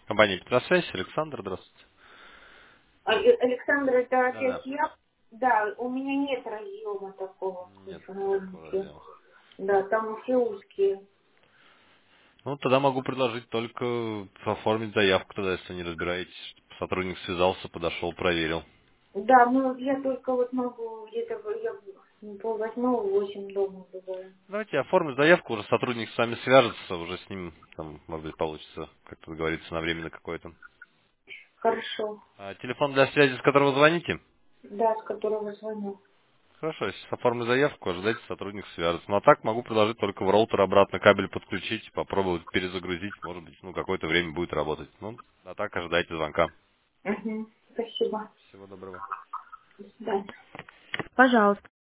Компания Петросвязь, Александр, здравствуйте. Александр, это Да-да. опять я? Да, у меня нет разъема такого в Нет никакого информатике. разъема. Да, там все узкие. Ну, тогда могу предложить только оформить заявку тогда, если не разбираетесь. Чтобы сотрудник связался, подошел, проверил. Да, ну я только вот могу где-то я пол-восьмого, 8 дома бываю. Давайте я оформлю заявку, уже сотрудник с вами свяжется, уже с ним, там, может быть, получится как-то договориться на время на какое-то. Хорошо. А телефон для связи, с которого звоните? Да, с которого звоню. Хорошо, если оформлю заявку, ожидайте, сотрудник свяжется. Ну а так могу предложить только в роутер обратно кабель подключить, попробовать перезагрузить, может быть, ну какое-то время будет работать. Ну, а так ожидайте звонка. Угу. Спасибо. Всего доброго. До свидания. Пожалуйста.